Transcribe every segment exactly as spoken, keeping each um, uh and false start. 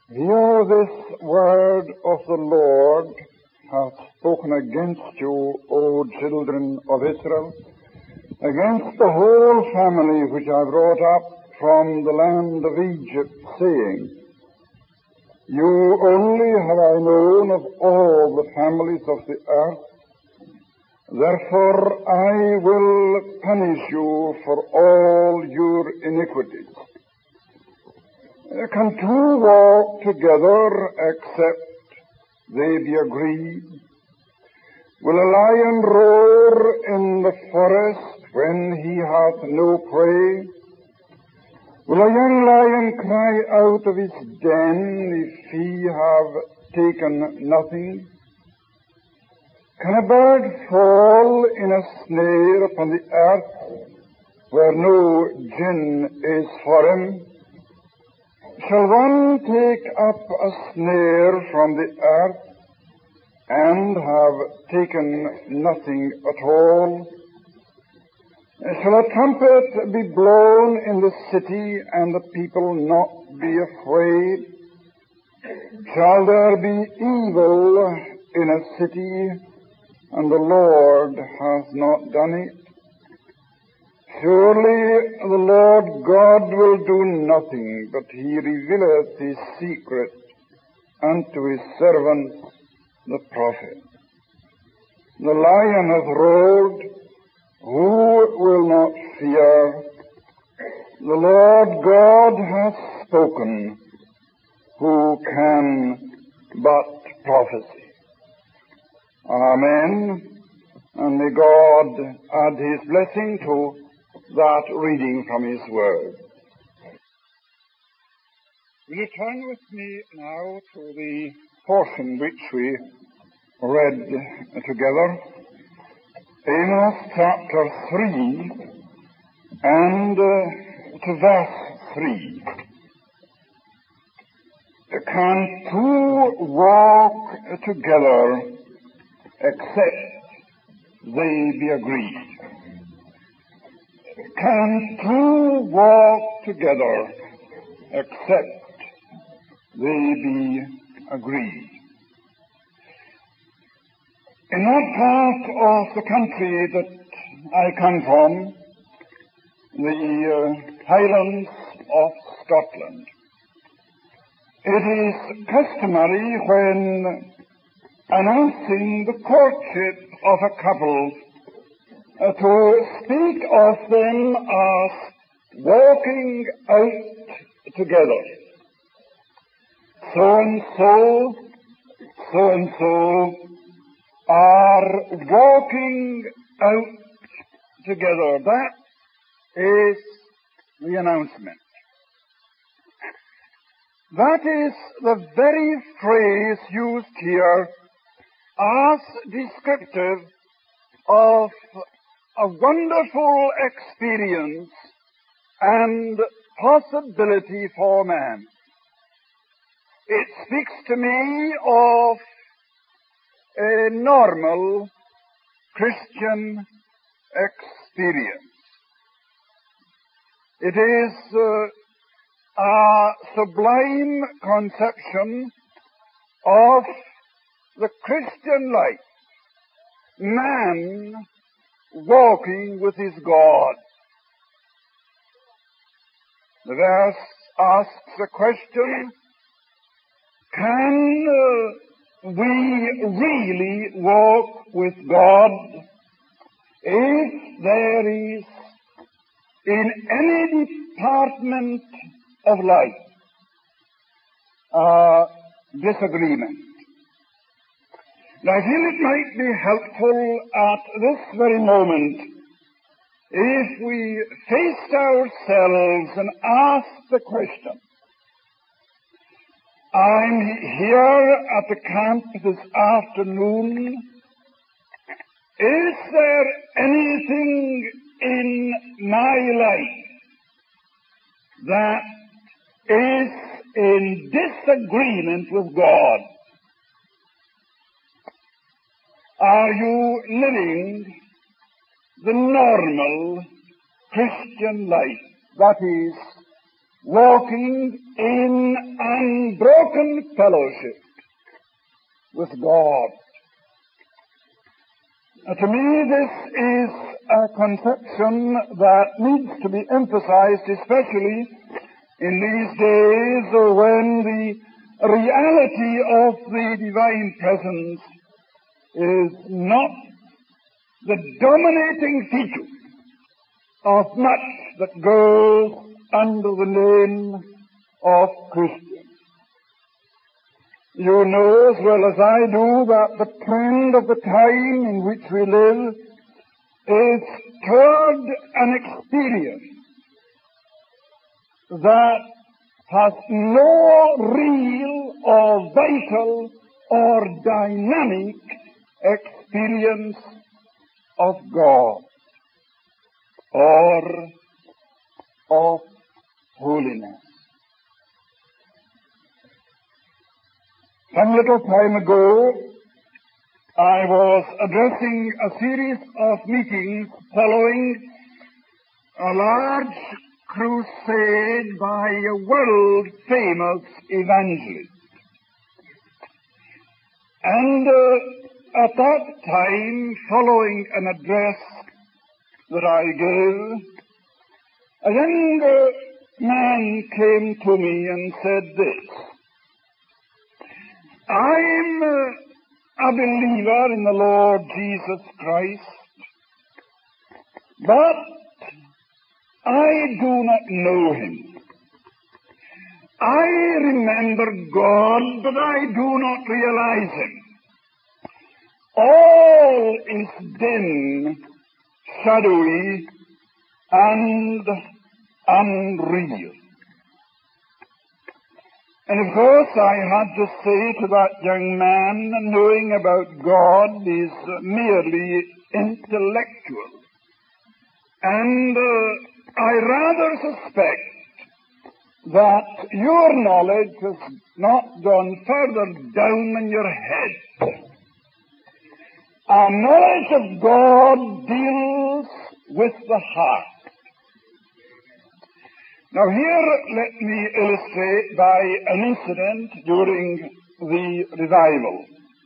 Hear this word of the Lord hath spoken against you, O children of Israel, against the whole family which I brought up from the land of Egypt, saying, You only have I known of all the families of the earth, therefore I will punish you for all your iniquities. Can two walk together except they be agreed? Will a lion roar in the forest when he hath no prey? Will a young lion cry out of his den if he have taken nothing? Can a bird fall in a snare upon the earth where no gin is for him? Shall one take up a snare from the earth and have taken nothing at all? Shall a trumpet be blown in the city and the people not be afraid? Shall there be evil in a city and the Lord hath not done it? Surely the Lord God will do nothing, but he revealeth his secret unto his servants the prophets. The lion hath roared, who will not fear? The Lord God hath spoken, who can but prophesy? Amen. And may God add his blessing to that reading from his word. Will you turn with me now to the portion which we read together, Amos chapter three, and uh, to verse three. Can two walk together except they be agreed? Can two walk together except they be agreed? In that part of the country that I come from, the uh, Highlands of Scotland, it is customary when announcing the courtship of a couple Uh, to speak of them as walking out together. So-and-so, so-and-so are walking out together. That is the announcement. That is the very phrase used here as descriptive of a wonderful experience and possibility for man. It speaks to me of a normal Christian experience. It is uh, a sublime conception of the Christian life. Man walking with his God. The verse asks a question, can uh, we really walk with God if there is in any department of life uh, disagreement? Now, I feel it might be helpful at this very moment if we faced ourselves and asked the question, I'm here at the camp this afternoon. Is there anything in my life that is in disagreement with God? Are you living the normal Christian life? That is, walking in unbroken common fellowship with God. Uh, to me, this is a conception that needs to be emphasized, especially in these days when the reality of the divine presence is not the dominating feature of much that goes under the name of Christian. You know as well as I do that the trend of the time in which we live is toward an experience that has no real or vital or dynamic experience of God or of holiness. Some little time ago, I was addressing a series of meetings following a large crusade by a world-famous evangelist. And uh, at that time, following an address that I gave, a young uh, man came to me and said this: I'm uh, a believer in the Lord Jesus Christ, but I do not know Him. I remember God, but I do not realize Him. All is dim, shadowy, and unreal. And of course I had to say to that young man, knowing about God is merely intellectual. And uh, I rather suspect that your knowledge has not gone further down in your head. Our knowledge of God deals with the heart. Now here let me illustrate by an incident during the revival.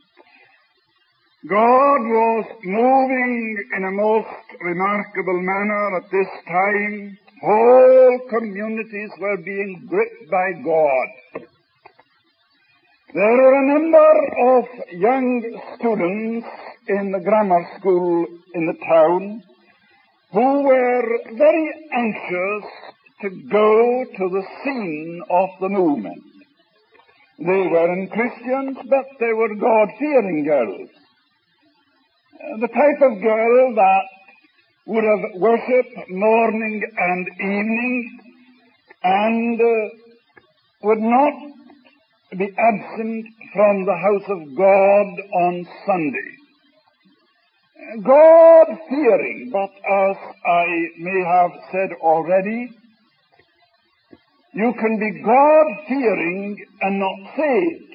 God was moving in a most remarkable manner at this time. Whole communities were being gripped by God. There were a number of young students in the grammar school in the town who were very anxious to go to the scene of the movement. They weren't Christians, but they were God-fearing girls. Uh, the type of girl that would have worshipped morning and evening and uh, would not be absent from the house of God on Sunday. God-fearing, but as I may have said already, you can be God-fearing and not saved.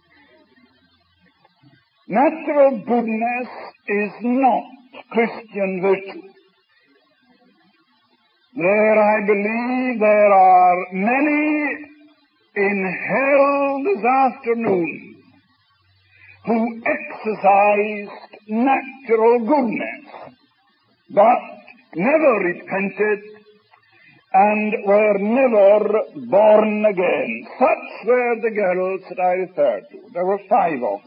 Natural goodness is not Christian virtue. There, I believe, there are many in hell this afternoon who exercised natural goodness, but never repented and were never born again. Such were the girls that I referred to. There were five of them.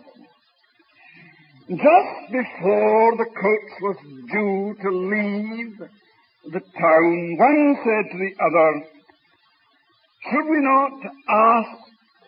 Just before the coach was due to leave the town, one said to the other, should we not ask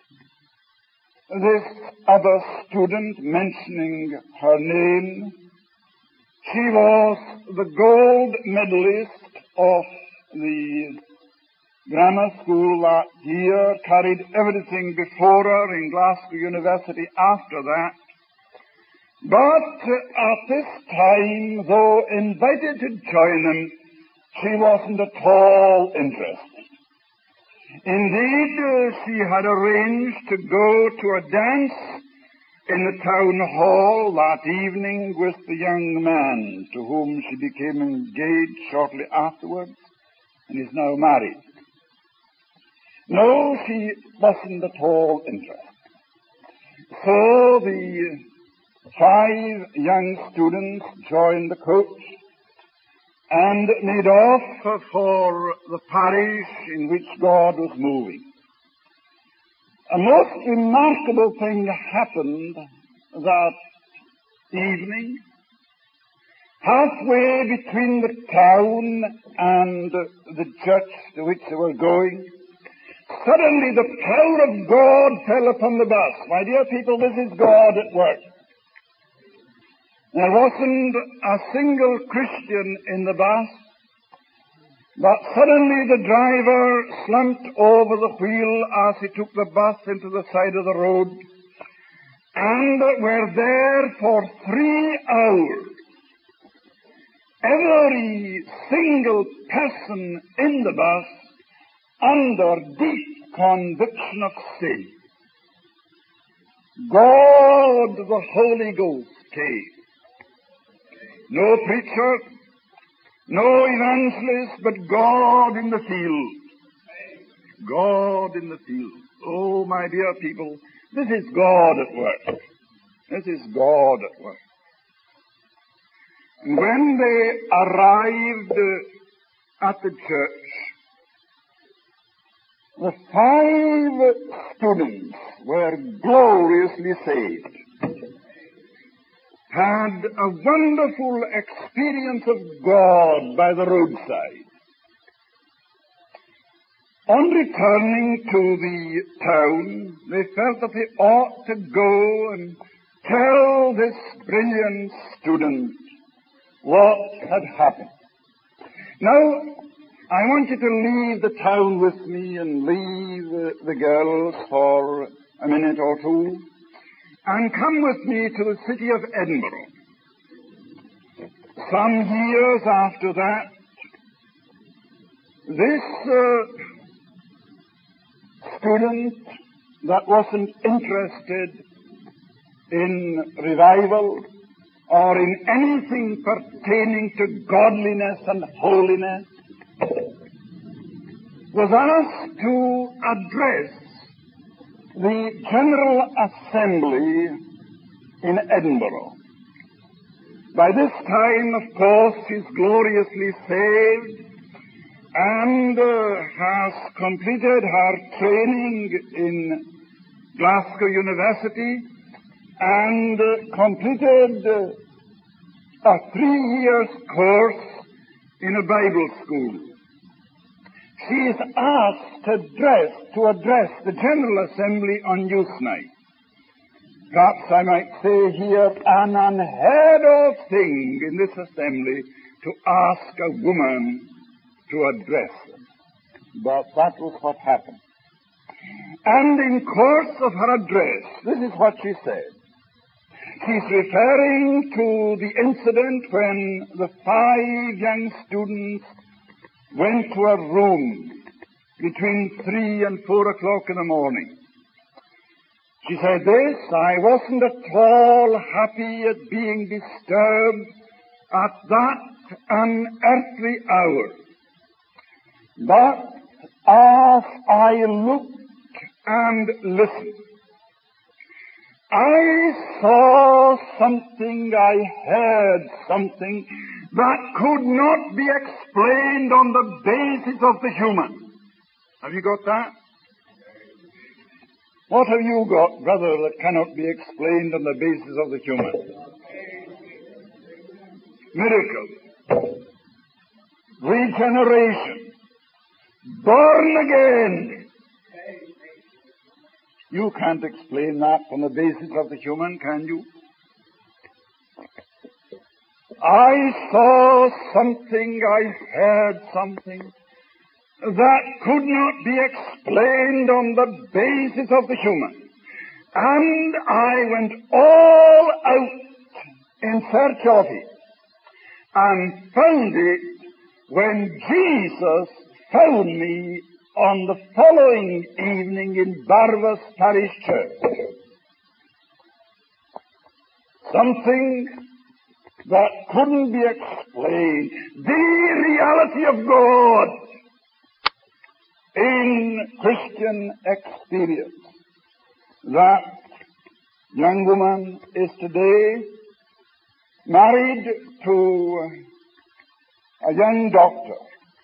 this other student, mentioning her name? She was the gold medalist of the grammar school that year, carried everything before her in Glasgow University after that. But at this time, though invited to join them, she wasn't at all interested. Indeed, uh, she had arranged to go to a dance in the town hall that evening with the young man to whom she became engaged shortly afterwards and is now married. No, she wasn't at all interested. so the five young students joined the coach and made off for the parish in which God was moving. A most remarkable thing happened that evening. Halfway between the town and the church to which they were going, suddenly the power of God fell upon the bus. My dear people, this is God at work. There wasn't a single Christian in the bus, but suddenly the driver slumped over the wheel as he took the bus into the side of the road, and were there for three hours. Every single person in the bus under deep conviction of sin. God, the Holy Ghost, came. No preacher, no evangelist, but God in the field. God in the field. Oh, my dear people, this is God at work. This is God at work. And when they arrived at the church, the five students were gloriously saved, had a wonderful experience of God by the roadside. On returning to the town, they felt that they ought to go and tell this brilliant student what had happened. Now, I want you to leave the town with me and leave uh, the girls for a minute or two and come with me to the city of Edinburgh. Some years after that, this uh, student that wasn't interested in revival or in anything pertaining to godliness and holiness was asked to address the General Assembly in Edinburgh. By this time, of course, she's gloriously saved and uh, has completed her training in Glasgow University and uh, completed uh, a three years course in a Bible school. She is asked to address, to address the General Assembly on Youth Night. Perhaps I might say here, an unheard of thing in this assembly to ask a woman to address them. But that was what happened. And in course of her address, this is what she said. She's referring to the incident when the five young students went to a room between three and four o'clock in the morning. She said this, I wasn't at all happy at being disturbed at that unearthly hour. But as I looked and listened, I saw something, I heard something that could not be explained on the basis of the human. Have you got that? What have you got, brother, that cannot be explained on the basis of the human? Miracle. Regeneration. Born again. You can't explain that on the basis of the human, can you? I saw something, I heard something that could not be explained on the basis of the human. And I went all out in search of it and found it when Jesus found me on the following evening in Barvas Parish Church. Something that couldn't be explained. The reality of God in Christian experience. That young woman is today married to a young doctor,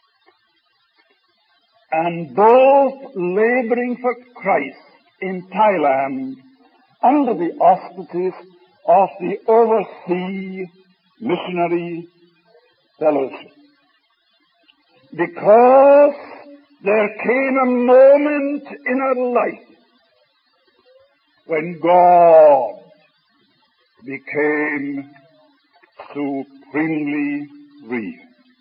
and both laboring for Christ in Thailand under the auspices of the Overseas Missionary Fellowship. Because there came a moment in her life when God became supremely real.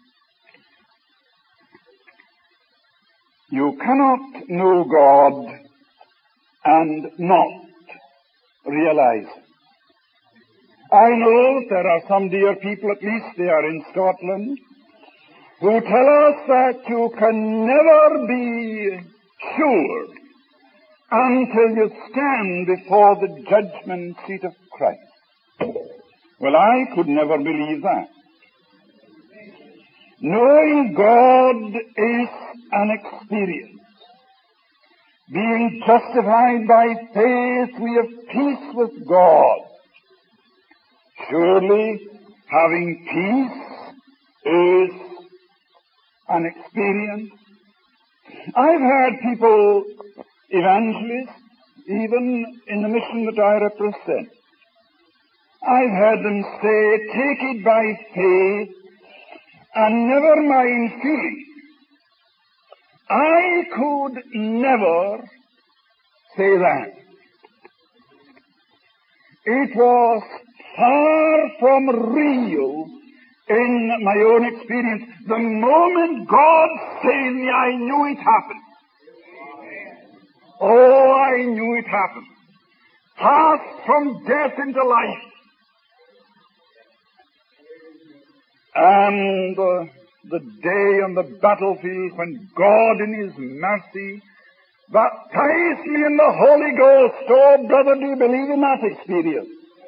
You cannot know God and not realize it. I know there are some dear people, at least they are in Scotland, who tell us that you can never be sure until you stand before the judgment seat of Christ. Well, I could never believe that. Knowing God is an experience. Being justified by faith, we have peace with God. Surely, having peace is an experience. I've heard people, evangelists, even in the mission that I represent, I've heard them say, take it by faith and never mind feeling. I could never say that. It was far from real in my own experience. The moment God saved me, I knew it happened. Oh, I knew it happened. Passed from death into life. And uh, the day on the battlefield when God in His mercy baptized me in the Holy Ghost. Oh, brother, do you believe in that experience?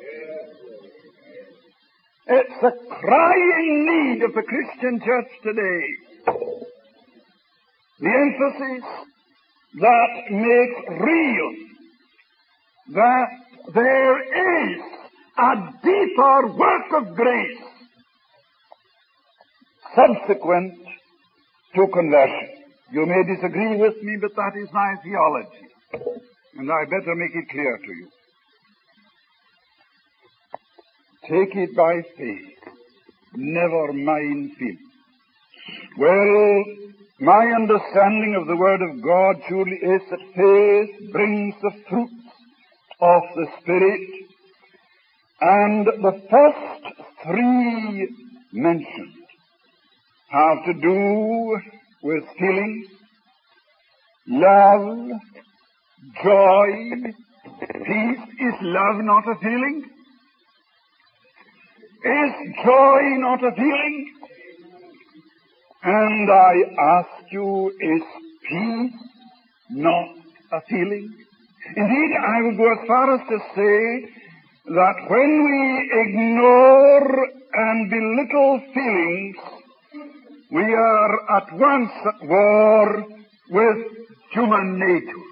It's a crying need of the Christian church today. The emphasis that makes real that there is a deeper work of grace subsequent to conversion. You may disagree with me, but that is my theology, and I better make it clear to you. Take it by faith, never mind feeling. Well, my understanding of the Word of God surely is that faith brings the fruits of the Spirit, and the first three mentioned have to do with feelings, love, joy, peace. Is love not a feeling? Is joy not a feeling? And I ask you, is peace not a feeling? Indeed, I would go as far as to say that when we ignore and belittle feelings, we are at once at war with human nature.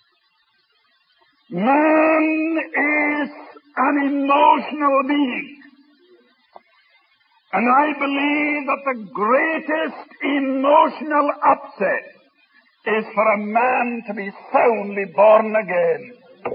Man is an emotional being. And I believe that the greatest emotional upset is for a man to be soundly born again.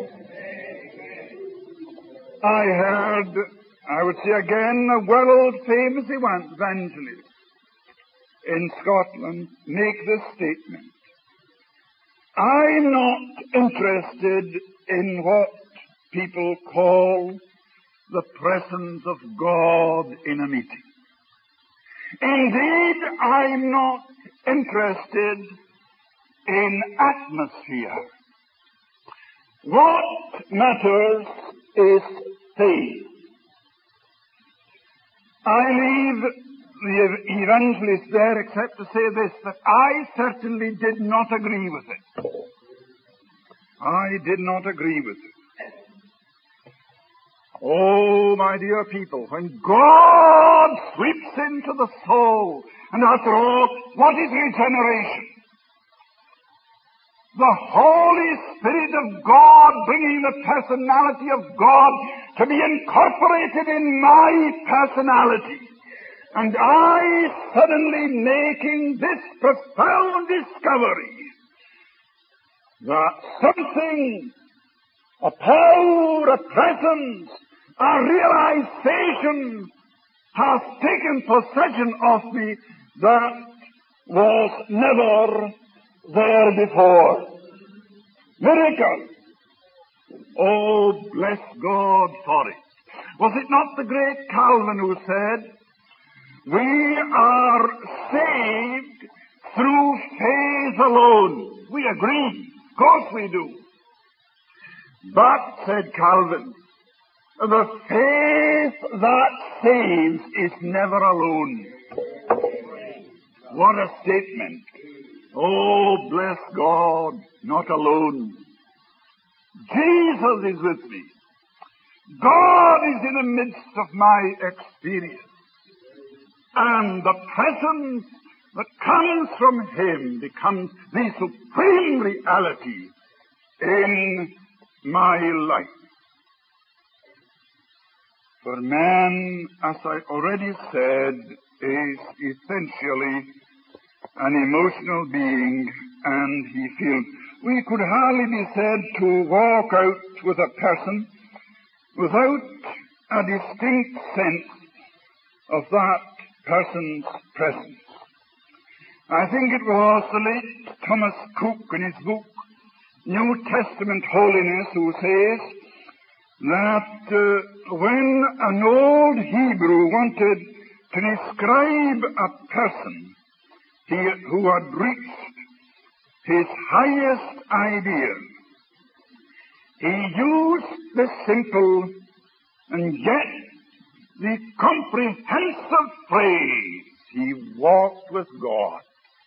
I heard, I would say again, a world-famous evangelist in Scotland make this statement. I'm not interested in what people call the presence of God in a meeting. Indeed, I'm not interested in atmosphere. What matters is faith. I leave the evangelist there except to say this, that I certainly did not agree with it. I did not agree with it. Oh, my dear people, when God sweeps into the soul, and after all, what is regeneration? the Holy Spirit of God bringing the personality of God to be incorporated in my personality. And I suddenly making this profound discovery that something, a power, a presence, a realization has taken possession of me that was never there before. Miracle. Oh, bless God for it. Was it not the great Calvin who said, we are saved through faith alone? We agree. Of course we do. But, said Calvin, the faith that saves is never alone. What a statement. Oh, bless God, not alone. Jesus is with me. God is in the midst of my experience. And the presence that comes from Him becomes the supreme reality in my life. For man, as I already said, is essentially an emotional being, and he feels. We could hardly be said to walk out with a person without a distinct sense of that person's presence. I think it was the late Thomas Cook in his book, New Testament Holiness, who says that uh, when an old Hebrew wanted to describe a person he, who had reached his highest ideal, he used the simple and yet the comprehensive phrase, he walked with God.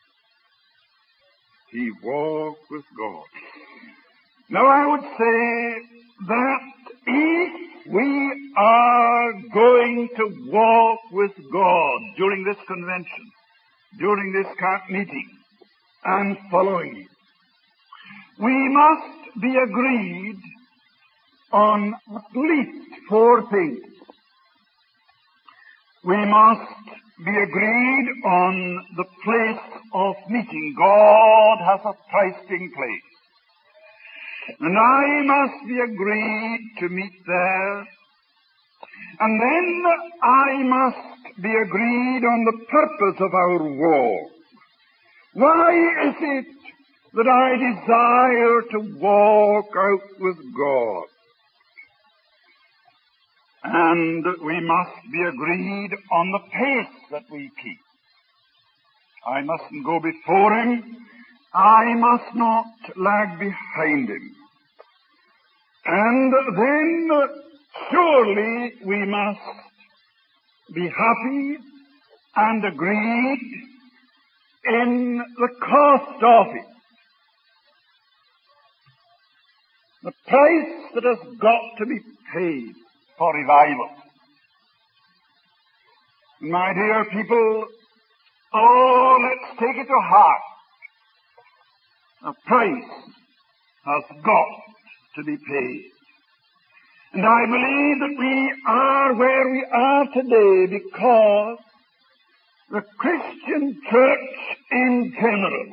He walked with God. Now I would say that if we are going to walk with God during this convention, during this camp meeting, and following it, we must be agreed on at least four things. We must be agreed on the place of meeting. God has a trysting place. And I must be agreed to meet there. And then I must be agreed on the purpose of our walk. Why is it that I desire to walk out with God? And we must be agreed on the pace that we keep. I mustn't go before Him. I must not lag behind Him. And then surely we must be happy and agreed in the cost of it. The price that has got to be paid for revival. My dear people, oh, let's take it to heart. A price has got to be paid. And I believe that we are where we are today because the Christian church in general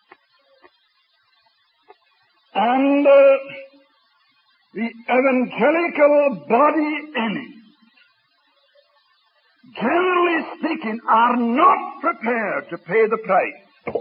and uh, the evangelical body in it, generally speaking, are not prepared to pay the price.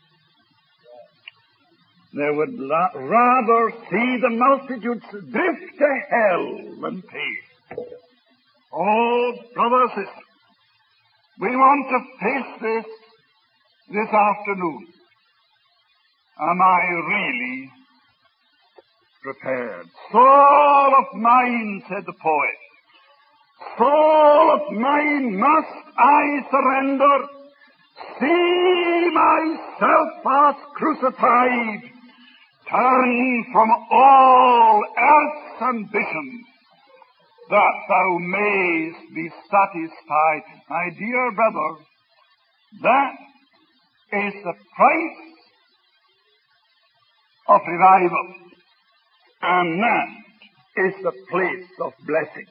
They would la- rather see the multitudes drift to hell than pay. Oh, brothers, sisters, we want to face this this afternoon. Am I really prepared? Soul of mine, said the poet, soul of mine, must I surrender? See myself as crucified, turn from all earth's ambitions, that thou mayest be satisfied. My dear brother, that is the price of revival. And that is the place of blessing.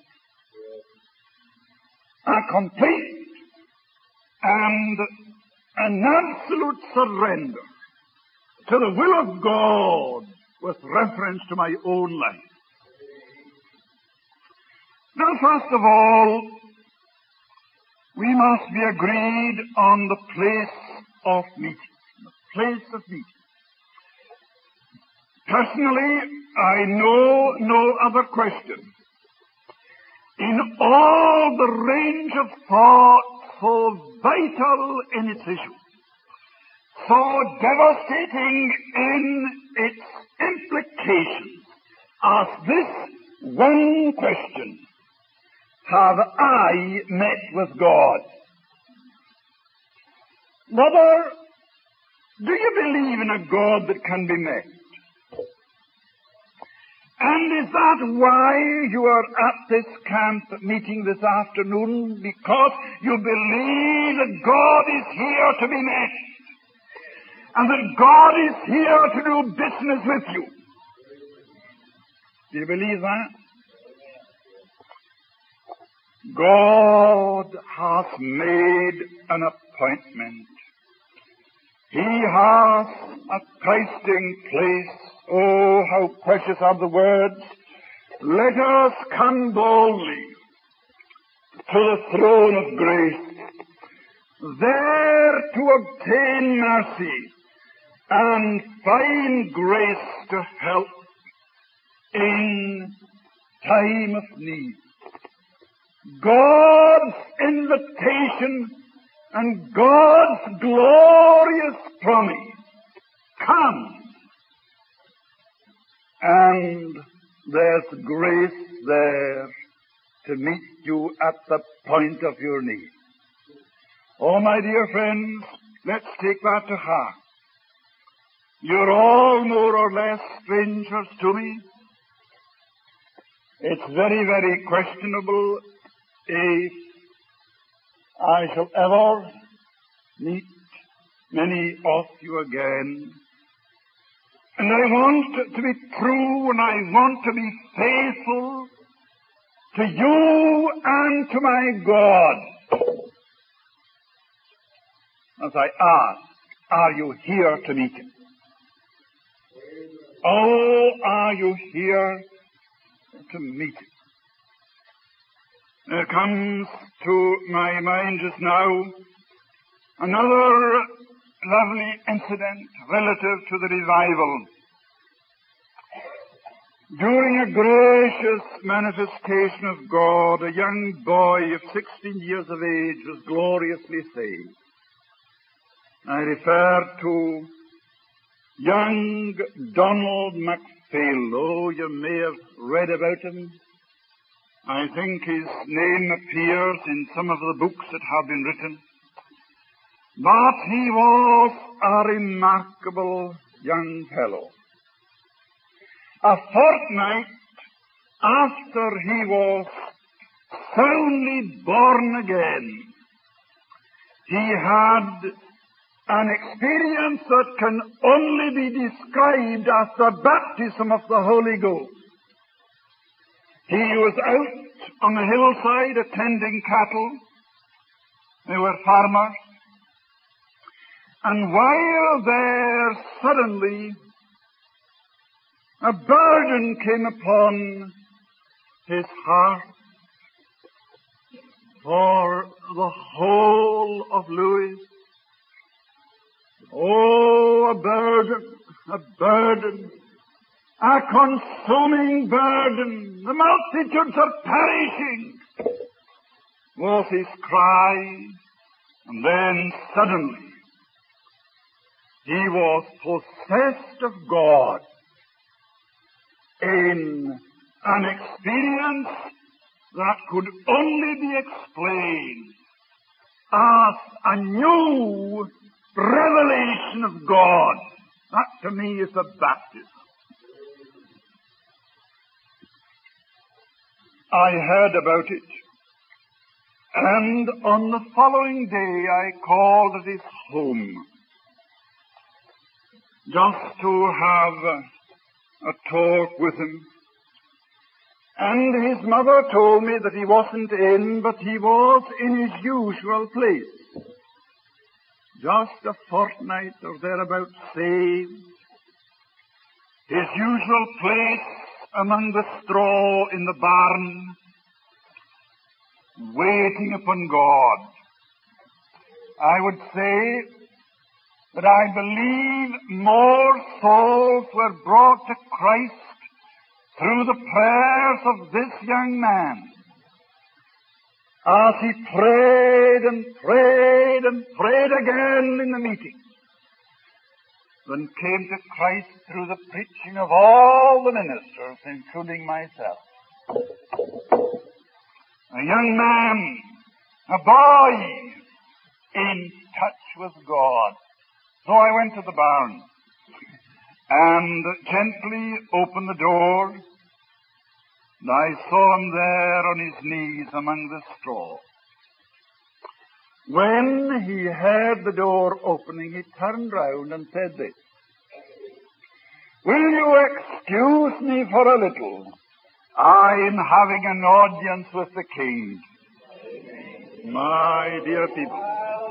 A complete and an absolute surrender to the will of God with reference to my own life. Now, first of all, we must be agreed on the place of meeting. The place of meeting. Personally, I know no other question in all the range of thought so vital in its issue, so devastating in its implications, as this one question: have I met with God? Brother, do you believe in a God that can be met? And is that why you are at this camp meeting this afternoon? Because you believe that God is here to be met, and that God is here to do business with you. Do you believe that? God has made an appointment. He has a trysting place. Oh, how precious are the words. Let us come boldly to the throne of grace, there to obtain mercy and find grace to help in time of need. God's invitation and God's glorious promise. Come. And there's grace there to meet you at the point of your need. Oh, my dear friends, let's take that to heart. You're all more or less strangers to me. It's very, very questionable if I shall ever meet many of you again. And I want to be true, and I want to be faithful to you and to my God. As I ask, are you here to meet Him? Oh, are you here to meet Him? There comes to my mind just now another lovely incident relative to the revival. During a gracious manifestation of God, a young boy of sixteen years of age was gloriously saved. I refer to young Donald MacPhail. Oh, you may have read about him. I think his name appears in some of the books that have been written. But he was a remarkable young fellow. A fortnight after he was soundly born again, he had an experience that can only be described as the baptism of the Holy Ghost. He was out on the hillside attending cattle. They were farmers. And while there, suddenly a burden came upon his heart for the whole of Lewis. Oh, a burden, a burden, a consuming burden. The multitudes are perishing, was his cry. And then suddenly he was possessed of God in an experience that could only be explained as a new revelation of God. That to me is the baptism. I heard about it, and on the following day I called at his home. just to have a talk with him. And his mother told me that he wasn't in, but he was in his usual place. Just a fortnight or thereabouts saved. His usual place among the straw in the barn, waiting upon God. I would say that I believe more souls were brought to Christ through the prayers of this young man, as he prayed and prayed and prayed again in the meeting, than came to Christ through the preaching of all the ministers, including myself. A young man, a boy, in touch with God. So I went to the barn and gently opened the door, and I saw him there on his knees among the straw. When he heard the door opening, he turned round and said this, "Will you excuse me for a little? I'm having an audience with the King." My dear people,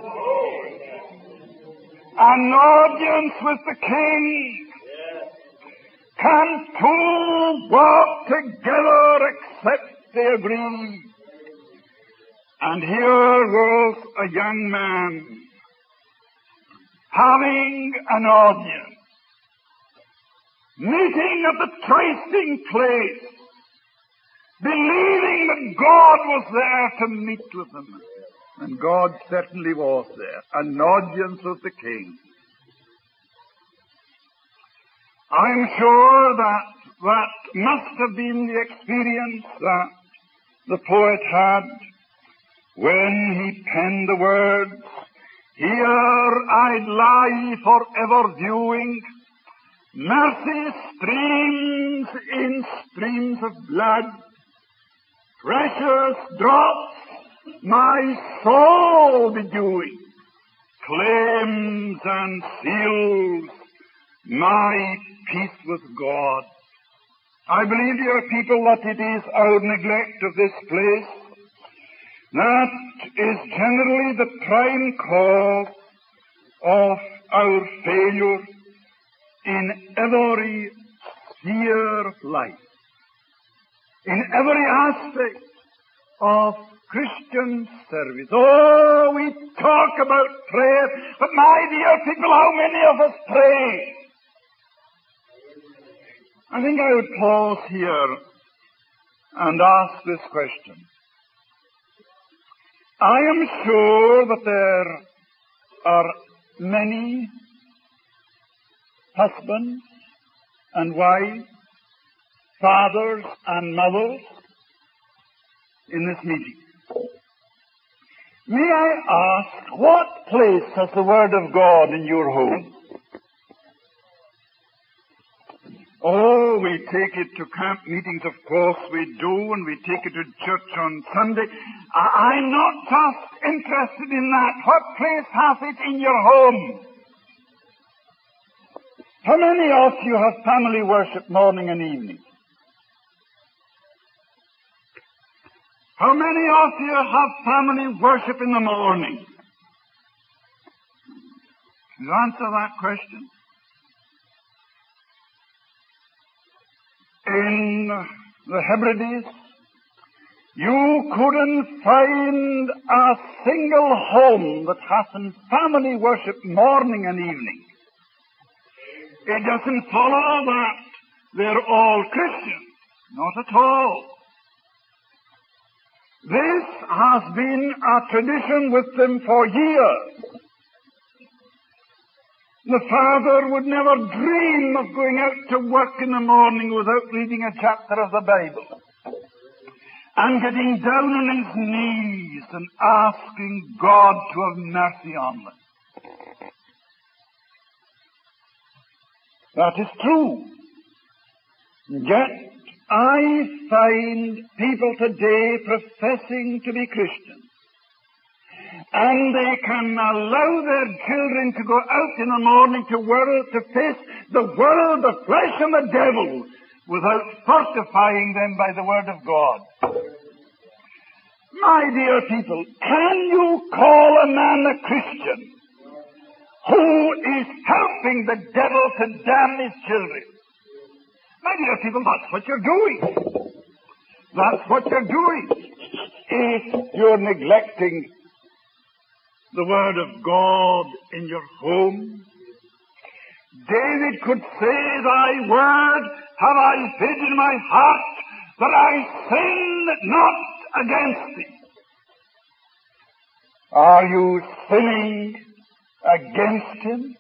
an audience with the King. Can two walk together except they agree? And here was a young man having an audience, meeting at the trysting place, believing that God was there to meet with them. And God certainly was there, an audience with the King. I'm sure that that must have been the experience that the poet had when he penned the words, "Here I'd lie forever viewing, mercy streams in streams of blood, precious drops my soul bedewing, claims and seals my peace with God." I believe, dear people, that it is our neglect of this place that is generally the prime cause of our failure in every sphere of life, in every aspect of Christian service. Oh, we talk about prayer, but my dear people, how many of us pray? I think I would pause here and ask this question. I am sure that there are many husbands and wives, fathers and mothers in this meeting. May I ask, what place has the Word of God in your home? Oh, we take it to camp meetings, of course we do, and we take it to church on Sunday. I- I'm not just interested in that. What place has it in your home? How many of you have family worship morning and evening? How many of you have family worship in the morning? You answer that question. In the Hebrides, you couldn't find a single home that hasn't family worship morning and evening. It doesn't follow that they're all Christians. Not at all. This has been a tradition with them for years. The father would never dream of going out to work in the morning without reading a chapter of the Bible and getting down on his knees and asking God to have mercy on them. That is true. Yet I find people today professing to be Christians and they can allow their children to go out in the morning to world, to face the world, the flesh, and the devil, without fortifying them by the Word of God. My dear people, can you call a man a Christian who is helping the devil to damn his children? My dear people, that's what you're doing. That's what you're doing. If you're neglecting the Word of God in your home, David could say, Thy Word have I hid in my heart, that I sin not against Thee. Are you sinning against Him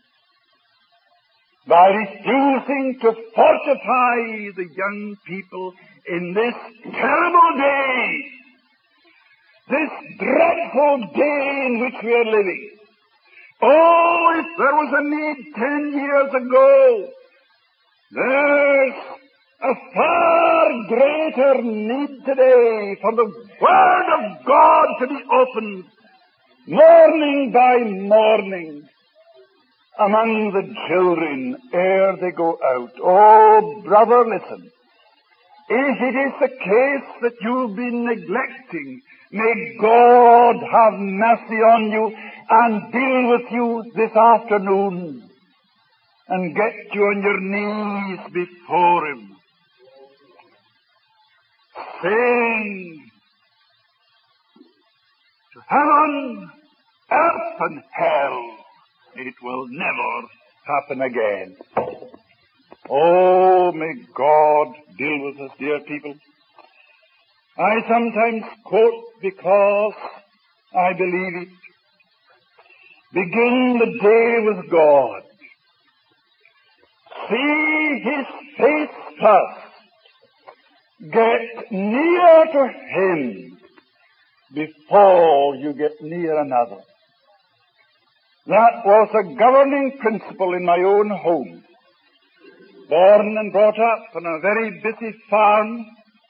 by refusing to fortify the young people in this terrible day, this dreadful day in which we are living? Oh, if there was a need ten years ago, there's a far greater need today for the Word of God to be opened morning by morning among the children ere they go out. Oh, brother, listen. If it is the case that you've been neglecting, may God have mercy on you and deal with you this afternoon and get you on your knees before Him, saying to heaven, earth, and hell, it will never happen again. Oh, may God deal with us, dear people. I sometimes quote because I believe it. Begin the day with God. See His face first. Get near to Him before you get near another. That was a governing principle in my own home. Born and brought up on a very busy farm,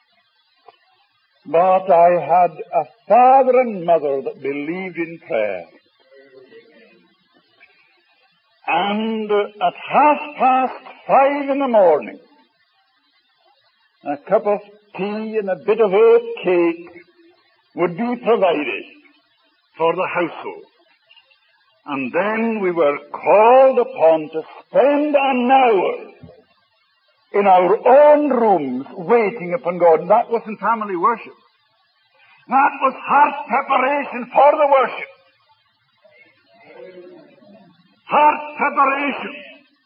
but I had a father and mother that believed in prayer. And at half past five in the morning, a cup of tea and a bit of oat cake would be provided for the household. And then we were called upon to spend an hour in our own rooms waiting upon God. And that wasn't family worship. That was heart preparation for the worship. Heart preparation.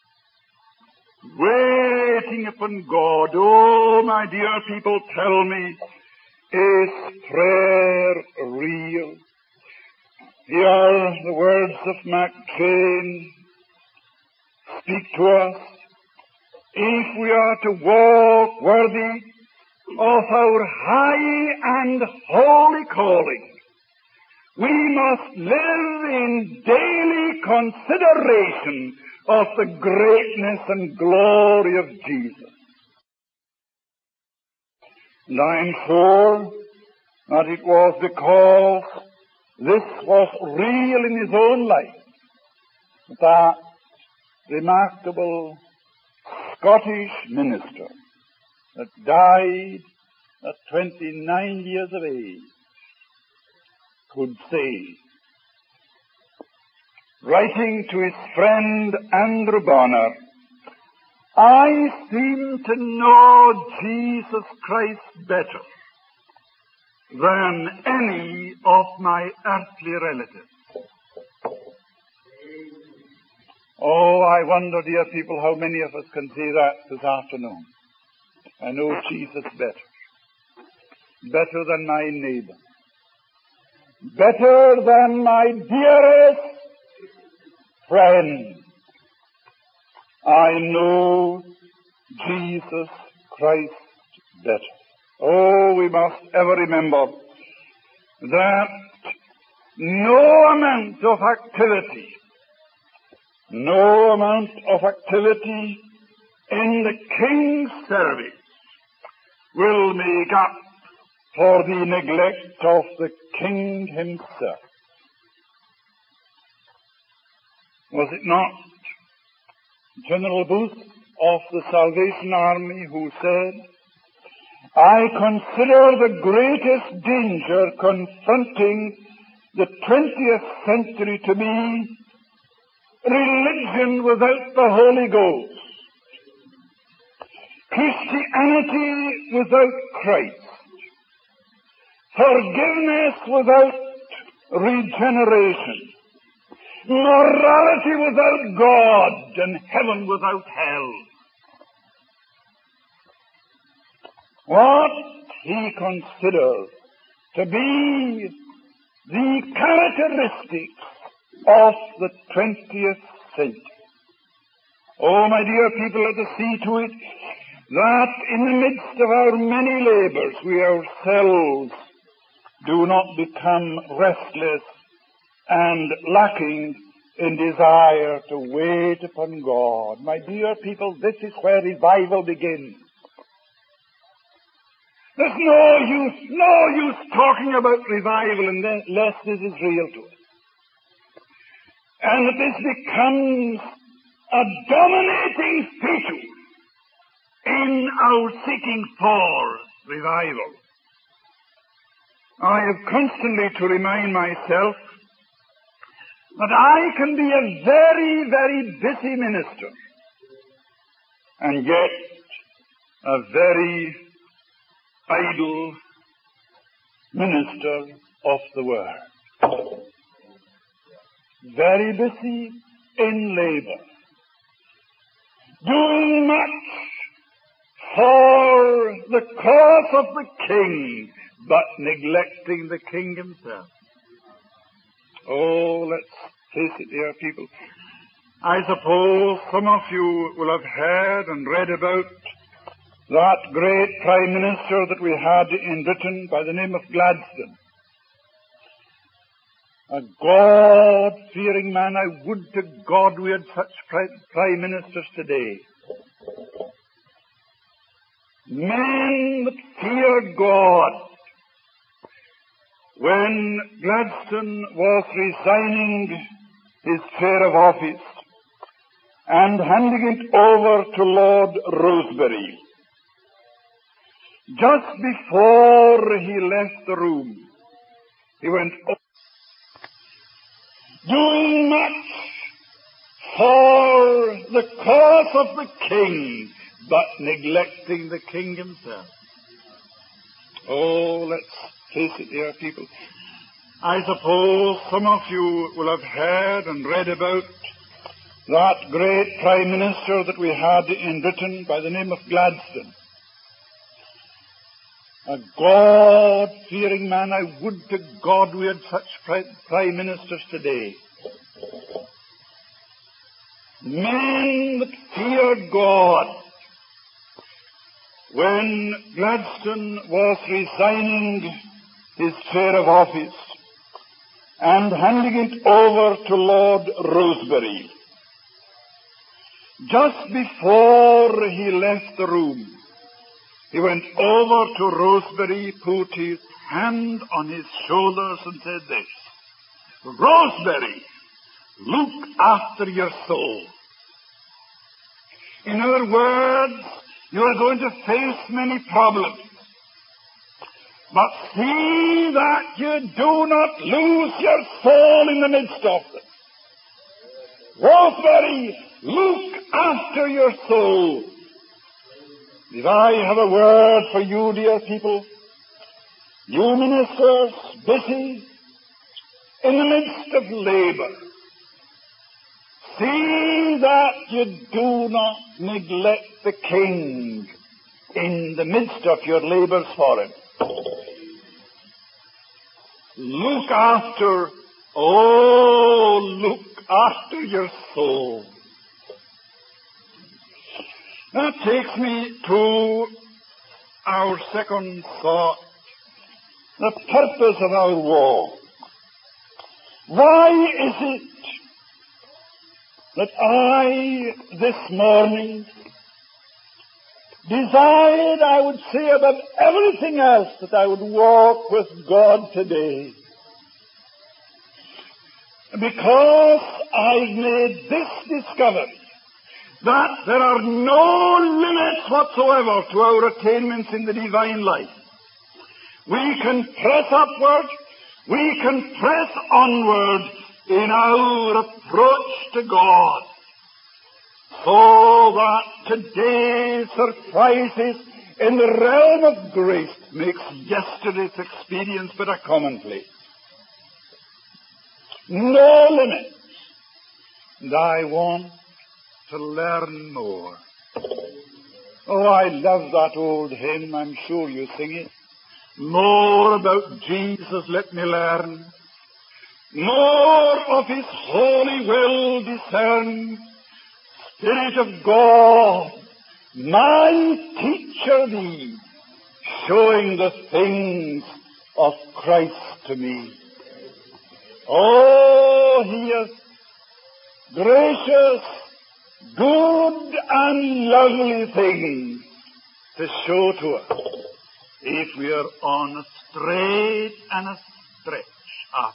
Waiting upon God. Oh, my dear people, tell me, is prayer real? Here are the words of Mark Twain speak to us. If we are to walk worthy of our high and holy calling, we must live in daily consideration of the greatness and glory of Jesus. And I am sure that it was because this was real in his own life that remarkable Scottish minister that died at twenty-nine years of age could say, writing to his friend Andrew Bonner, I seem to know Jesus Christ better than any of my earthly relatives. Oh, I wonder, dear people, how many of us can say that this afternoon. I know Jesus better. Better than my neighbor. Better than my dearest friend. I know Jesus Christ better. Oh, we must ever remember that no amount of activity, no amount of activity in the King's service will make up for the neglect of the King himself. Was it not General Booth of the Salvation Army who said, "I consider the greatest danger confronting the twentieth century to be religion without the Holy Ghost, Christianity without Christ, forgiveness without regeneration, morality without God, and heaven without hell." What he considers to be the characteristics of the twentieth century. Oh, my dear people, let us see to it that in the midst of our many labors we ourselves do not become restless and lacking in desire to wait upon God. My dear people, this is where revival begins. There's no use, no use talking about revival unless this is real to us. And that this becomes a dominating feature in our seeking for revival. I have constantly to remind myself that I can be a very, very busy minister and yet a very idle minister of the Word. Very busy in labor, doing much for the cause of the King, but neglecting the King himself. Oh, let's face it, dear people. I suppose some of you will have heard and read about that great Prime Minister that we had in Britain by the name of Gladstone. A God-fearing man. I would to God we had such Prime Ministers today. Men that fear God. When Gladstone was resigning his chair of office and handing it over to Lord Rosebery, just before he left the room, he went up, doing much for the cause of the King, but neglecting the King himself. Oh, let's face it, dear people. I suppose some of you will have heard and read about that great Prime Minister that we had in Britain by the name of Gladstone. A God-fearing man. I would to God we had such Prime Ministers today. Men that fear God. When Gladstone was resigning his chair of office and handing it over to Lord Rosebery, just before he left the room, he went over to Rosebery, put his hand on his shoulders and said this, "Rosebery, look after your soul." In other words, you are going to face many problems, but see that you do not lose your soul in the midst of them. Rosebery, look after your soul. If I have a word for you, dear people, you ministers busy in the midst of labor, see that you do not neglect the King in the midst of your labors for him. Look after, oh, look after your soul. That takes me to our second thought, the purpose of our walk. Why is it that I, this morning, desired, I would say above everything else, that I would walk with God today? because I've made this discovery, that there are no limits whatsoever to our attainments in the divine life. We can press upward, we can press onward in our approach to God, so that today's surprises in the realm of grace makes yesterday's experience but a commonplace. No limits. And I want to learn more. Oh, I love that old hymn. I'm sure you sing it. More about Jesus let me learn. More of His holy will discern. Spirit of God, my teacher Thee, showing the things of Christ to me. Oh, He is gracious, good and lovely things to show to us if we are on a straight and a stretch up.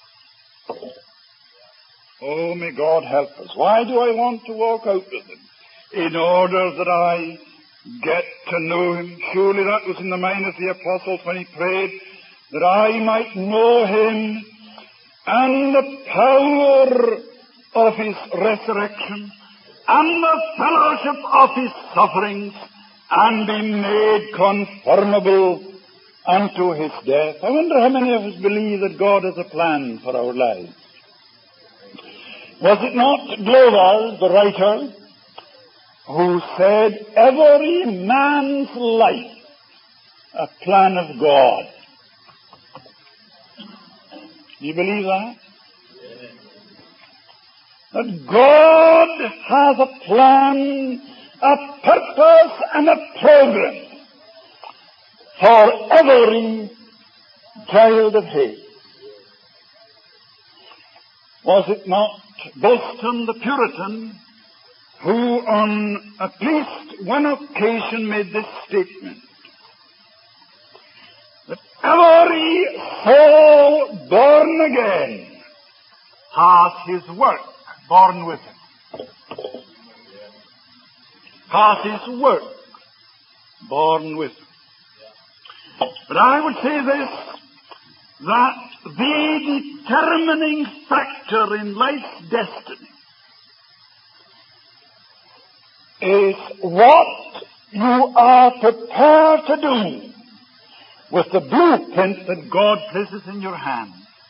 Oh, may God help us. Why do I want to walk out with Him? In order that I get to know Him. Surely that was in the mind of the apostles when he prayed that I might know Him and the power of His resurrection and the fellowship of His sufferings, and be made conformable unto His death. I wonder how many of us believe that God has a plan for our lives. Was it not Glover, the writer, who said, every man's life a plan of God? Do you believe that? That God has a plan, a purpose, and a program for every child of His. Was it not Boston the Puritan who on at least one occasion made this statement, that every soul born again has his work born with him. Has his work born with him. But I would say this, that the determining factor in life's destiny is what you are prepared to do with the blueprint that God places in your hand.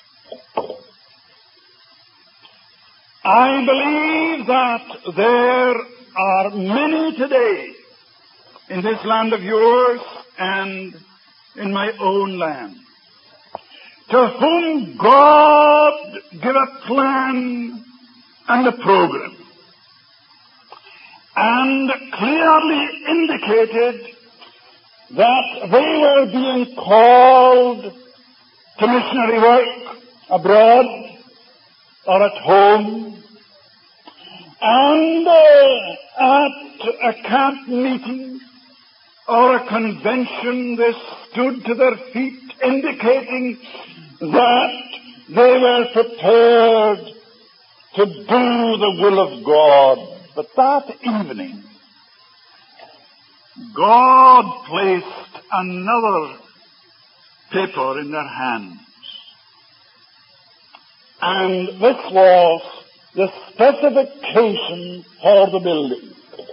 I believe that there are many today in this land of yours and in my own land to whom God gave a plan and a program and clearly indicated that they were being called to missionary work abroad or at home, and uh, at a camp meeting or a convention they stood to their feet, indicating that they were prepared to do the will of God. But that evening, God placed another paper in their hands. And this was the specification for the building.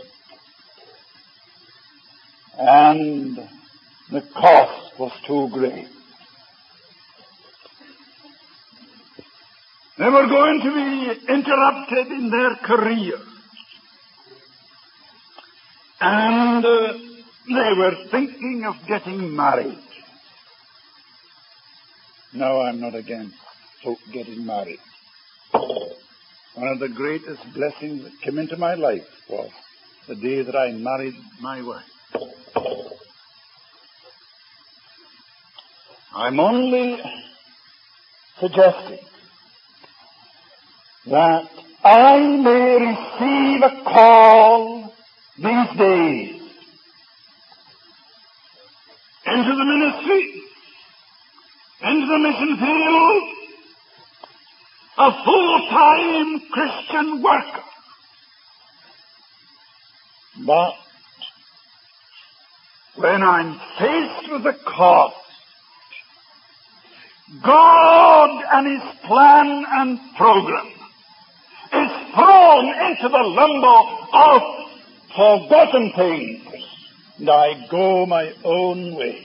And the cost was too great. They were going to be interrupted in their career. And uh, they were thinking of getting married. No, I'm not against folk getting married. One of the greatest blessings that came into my life was the day that I married my wife. I'm only suggesting that I may receive a call these days into the ministry, into the mission field, a full-time Christian worker. But when I'm faced with the cost, God and His plan and program is thrown into the limbo of forgotten things, and I go my own way.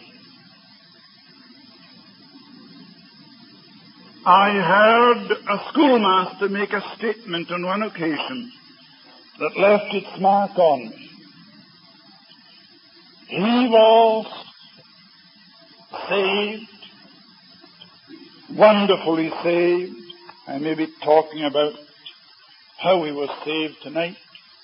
I heard a schoolmaster make a statement on one occasion that left its mark on me. He was saved, wonderfully saved. I may be talking about how he was saved tonight.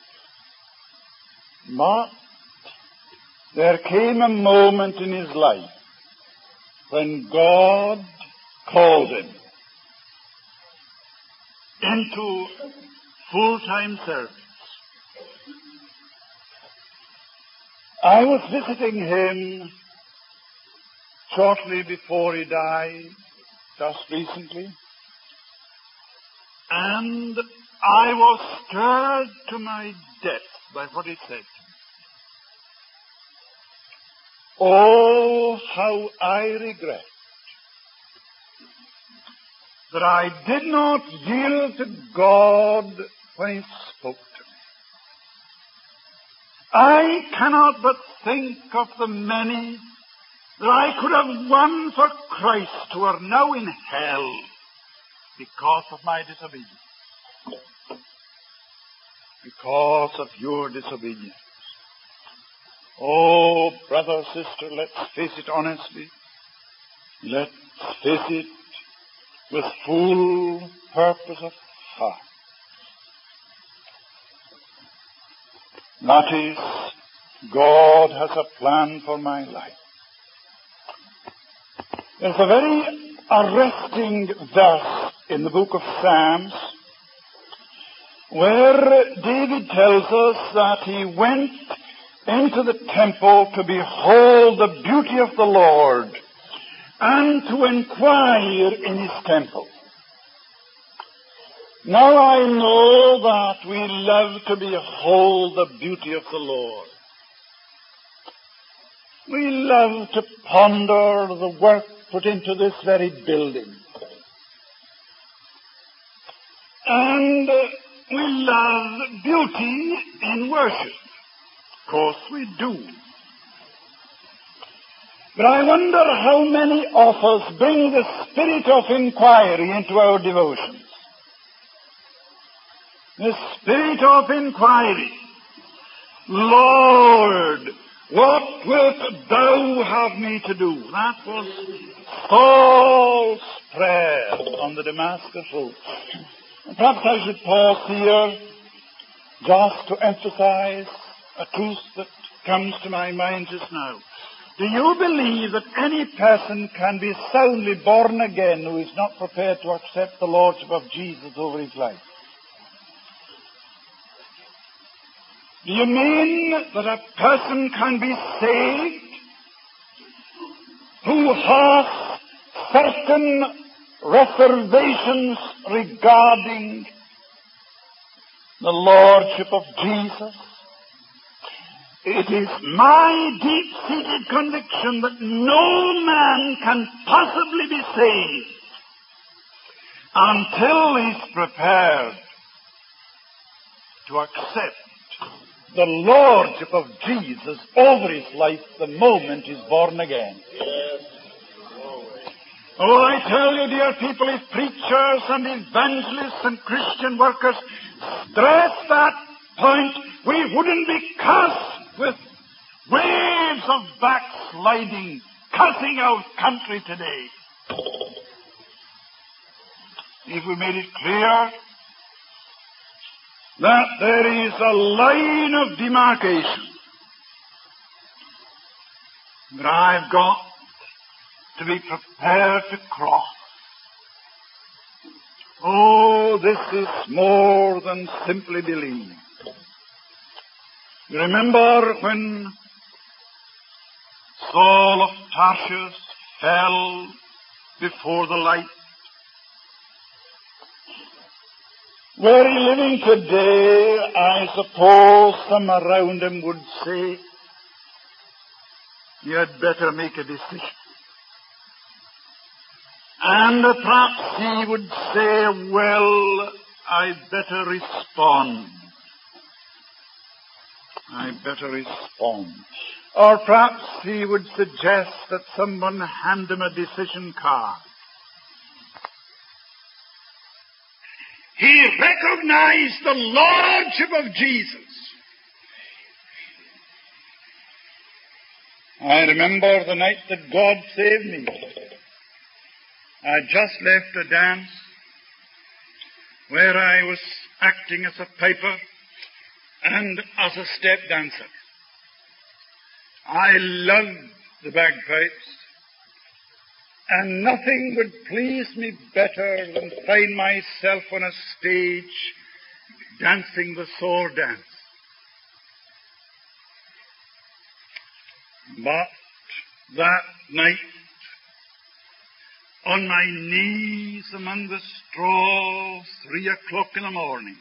But there came a moment in his life when God called him into full-time service. I was visiting him shortly before he died, just recently, and I was stirred to my depths by what he said. Oh, how I regret that I did not yield to God when He spoke to me. I cannot but think of the many that I could have won for Christ who are now in hell because of my disobedience. Because of your disobedience. Oh, brother, sister, let's face it honestly. Let's face it with full purpose of heart. That is, God has a plan for my life. There's a very arresting verse in the book of Psalms where David tells us that he went into the temple to behold the beauty of the Lord and to inquire in His temple. Now I know that we love to behold the beauty of the Lord. We love to ponder the work put into this very building. And uh, we love beauty in worship. Of course we do. But I wonder how many of us bring the spirit of inquiry into our devotions. The spirit of inquiry. Lord, what wilt thou have me to do? That was Saul's prayer on the Damascus road. And perhaps I should pause here just to emphasize a truth that comes to my mind just now. Do you believe that any person can be soundly born again who is not prepared to accept the Lordship of Jesus over his life? Do you mean that a person can be saved who has certain reservations regarding the Lordship of Jesus? It is my deep-seated conviction that no man can possibly be saved until he's prepared to accept the Lordship of Jesus over his life the moment he's born again. Yes. Oh, I tell you, dear people, if preachers and evangelists and Christian workers stress that point, we wouldn't be cussed with waves of backsliding, cussing out country today. If we made it clear that there is a line of demarcation that I've got to be prepared to cross. Oh, this is more than simply believing. You remember when Saul of Tarsus fell before the light? Were he living today, I suppose some around him would say, you had better make a decision. And perhaps he would say, well, I better respond. I better respond. Or perhaps he would suggest that someone hand him a decision card. He recognized the Lordship of Jesus. I remember the night that God saved me. I just left a dance where I was acting as a piper and as a step dancer. I loved the bagpipes, and nothing would please me better than find myself on a stage dancing the sword dance. But that night, on my knees among the straw, three o'clock in the morning,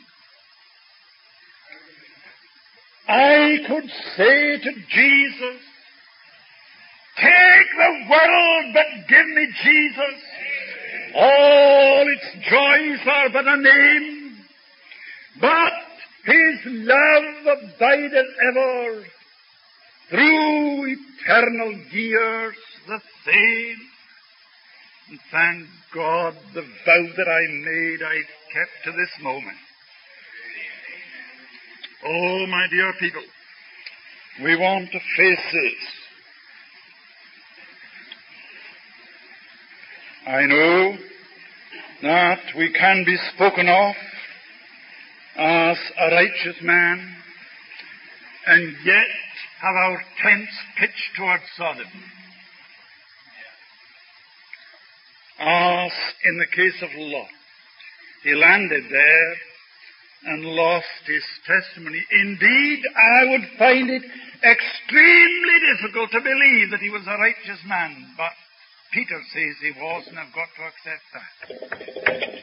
I could say to Jesus, take the world, but give me Jesus. All its joys are but a name, but His love abideth ever, through eternal years the same. And thank God the vow that I made I've kept to this moment. Oh, my dear people, we want to face this. I know that we can be spoken of as a righteous man and yet have our tents pitched towards Sodom. As in the case of Lot, he landed there and lost his testimony. Indeed, I would find it extremely difficult to believe that he was a righteous man, but Peter says he was, and I've got to accept that.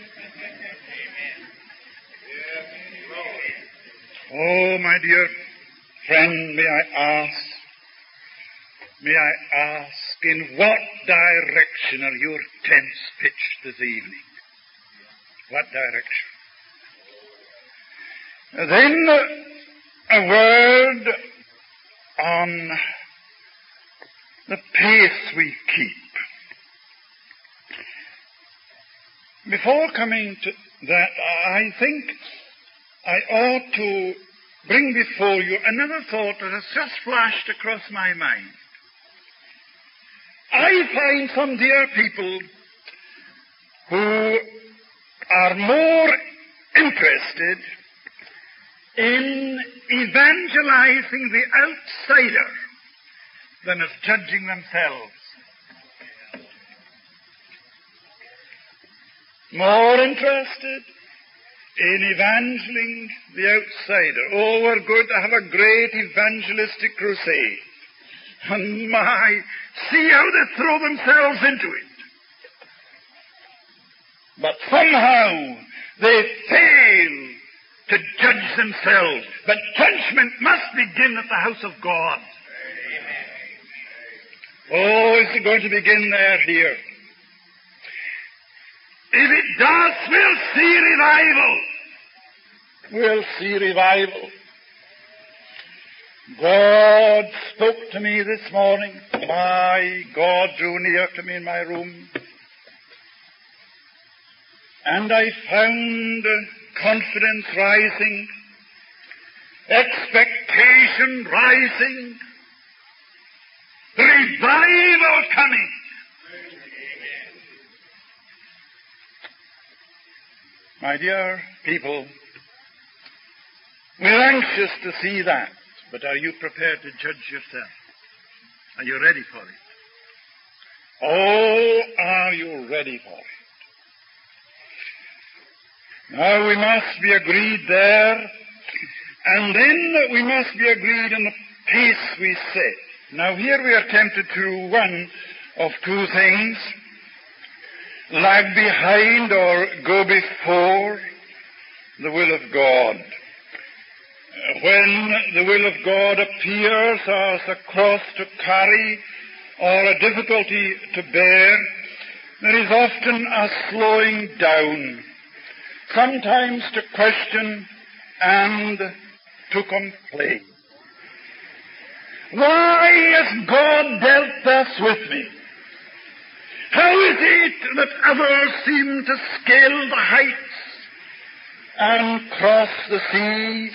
Oh, my dear friend, may I ask, may I ask, in what direction are your tents pitched this evening? What direction? Then a word on the pace we keep. Before coming to that, I think I ought to bring before you another thought that has just flashed across my mind. I find some dear people who are more interested in evangelizing the outsider than of judging themselves. More interested in evangeling the outsider. Oh, we're going to have a great evangelistic crusade. And my, see how they throw themselves into it. But somehow they fail to judge themselves. But judgment must begin at the house of God. Oh, is it going to begin there, here? If it does, we'll see revival. We'll see revival. God spoke to me this morning. My God drew near to me in my room. And I found confidence rising, expectation rising, revival coming. My dear people, we're anxious to see that, but are you prepared to judge yourself? Are you ready for it? Oh, are you ready for it? Now we must be agreed there, and then we must be agreed on the pace we set. Now here we are tempted to one of two things: lag behind or go before. the will of God. When the will of God appears as a cross to carry or a difficulty to bear, there is often a slowing down, sometimes to question and to complain. Why has God dealt thus with me? How is it that others seem to scale the heights and cross the seas?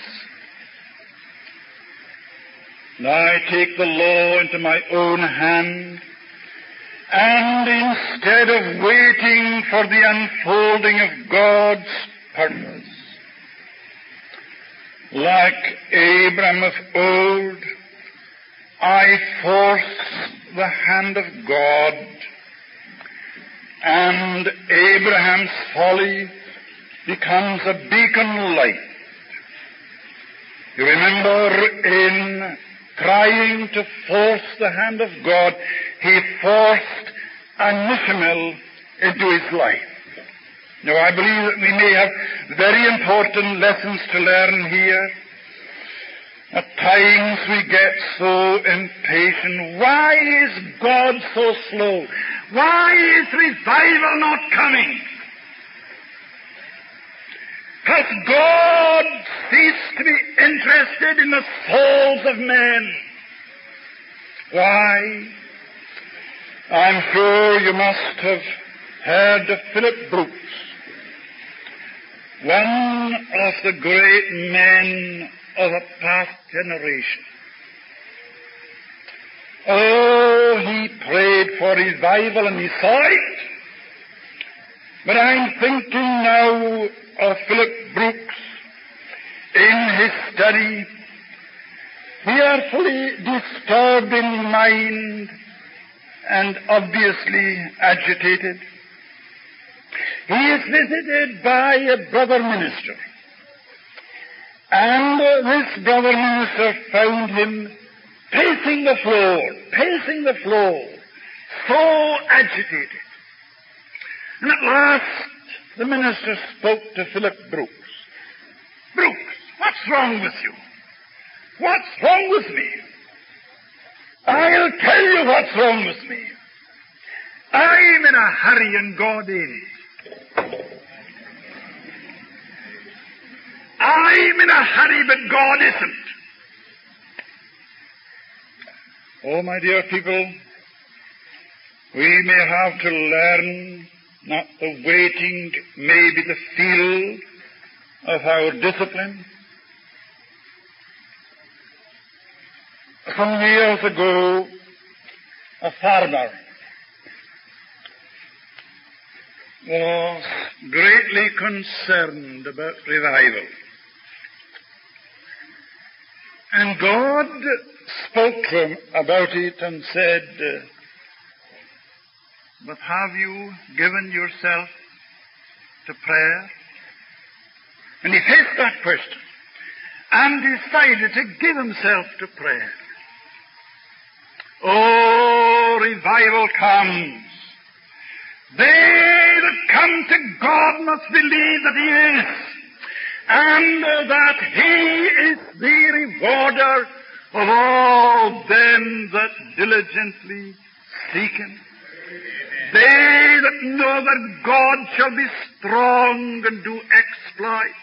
And I take the law into my own hand, and instead of waiting for the unfolding of God's purpose, like Abraham of old, I force the hand of God, and Abraham's folly becomes a beacon light. You remember in trying to force the hand of God, he forced Ishmael into his life. Now, I believe that we may have very important lessons to learn here. At times we get so impatient. Why is God so slow? Why is revival not coming? Has God ceased to be interested in the souls of men? Why? I'm sure you must have heard of Philip Brooks, one of the great men of a past generation. Oh, he prayed for revival and he saw it. But I'm thinking now of Philip Brooks in his study, fearfully disturbed in mind and obviously agitated. He is visited by a brother minister, and this brother minister found him pacing the floor, pacing the floor, so agitated. And at last the minister spoke to Philip Brooks. Brooks, what's wrong with you? What's wrong with me? I'll tell you what's wrong with me. I'm in a hurry and God is. I'm in a hurry but God isn't. Oh, my dear people, we may have to learn that the waiting may be the field of our discipline. Some years ago, a farmer was greatly concerned about revival. And God spoke to him about it and said, but have you given yourself to prayer? And he faced that question and decided to give himself to prayer. Oh, revival comes. They that come to God must believe that He is, and that He is the rewarder of all them that diligently seek Him. They that know that God shall be strong and do exploits.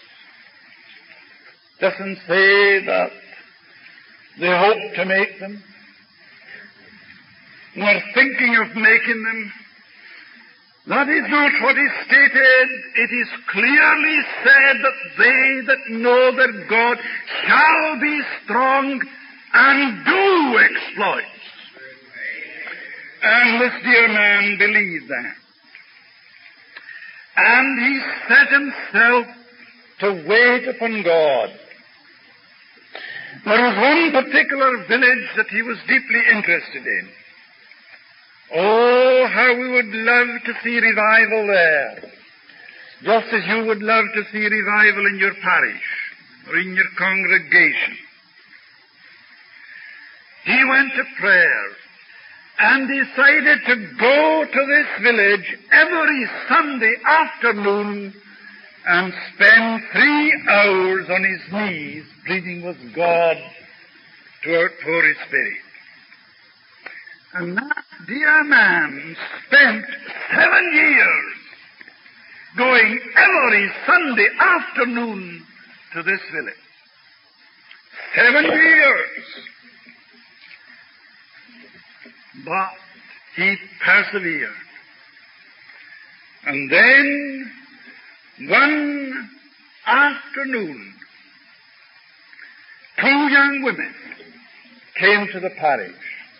Doesn't say that they hope to make them, nor thinking of making them. That is not what is stated. It is clearly said that they that know their God shall be strong and do exploits. And this dear man believed that. And he set himself to wait upon God. There was one particular village that he was deeply interested in. Oh, how we would love to see revival there, just as you would love to see revival in your parish or in your congregation. He went to prayer and decided to go to this village every Sunday afternoon and spend three hours on his knees pleading with God to outpour his Spirit. And that dear man spent seven years going every Sunday afternoon to this village. Seven years. But he persevered. And then, one afternoon, two young women came to the parish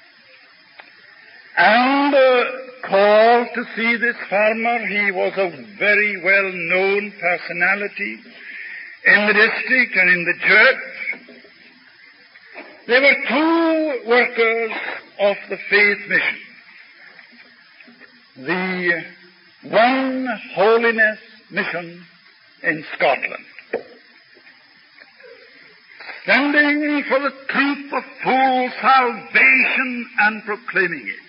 and uh, called to see this farmer. He was a very well-known personality in the district and in the church. There were two workers of the Faith Mission. The One Holiness Mission in Scotland, standing for the truth of full salvation and proclaiming it.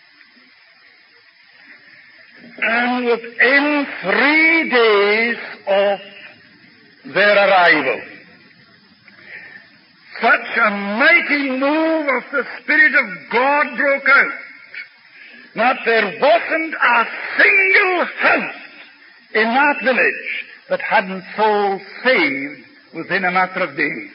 And within three days of their arrival, such a mighty move of the Spirit of God broke out that there wasn't a single house in that village that hadn't souls saved within a matter of days.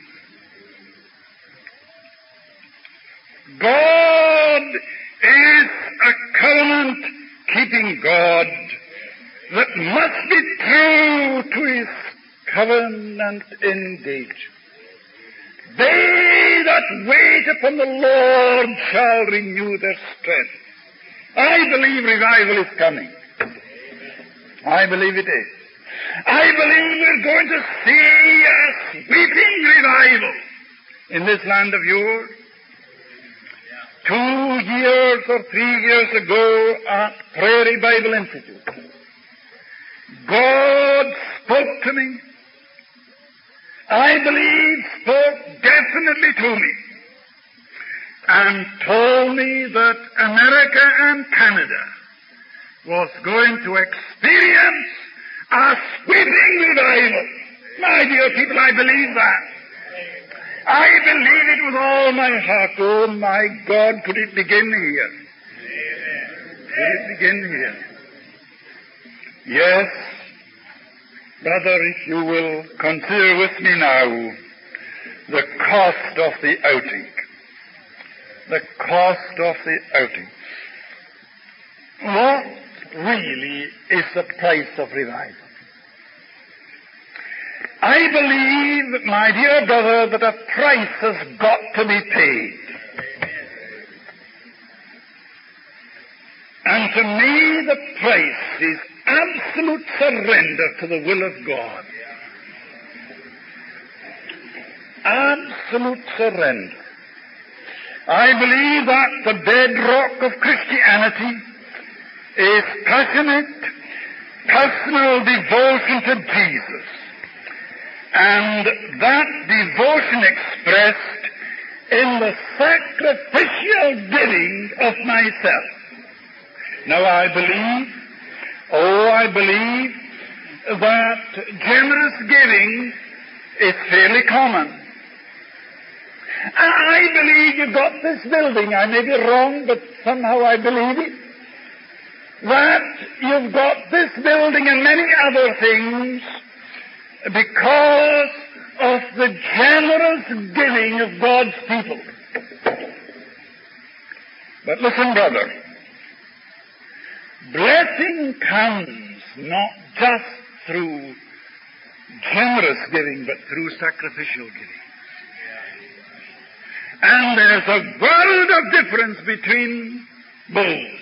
God is a covenant-keeping God that must be true to his covenant engagement. They that wait upon the Lord shall renew their strength. I believe revival is coming. I believe it is. I believe we're going to see a sweeping revival in this land of yours. Two years or three years ago at Prairie Bible Institute, God spoke to me. I believe spoke definitely to me and told me that America and Canada was going to experience a sweeping revival. My dear people, I believe that. I believe it with all my heart. Oh, my God, could it begin here? Could it begin here? Yes, brother, if you will consider with me now the cost of the outing. The cost of the outing. What really is the price of revival? I believe, my dear brother, that a price has got to be paid. And to me, the price is absolute surrender to the will of God. Absolute surrender. I believe that the bedrock of Christianity is passionate, personal devotion to Jesus. And that devotion expressed in the sacrificial giving of myself. Now I believe, oh I believe that generous giving is fairly common. I believe you got this building. I may be wrong, but somehow I believe it. That you've got this building and many other things because of the generous giving of God's people. But listen, brother, blessing comes not just through generous giving, but through sacrificial giving. And there's a world of difference between both.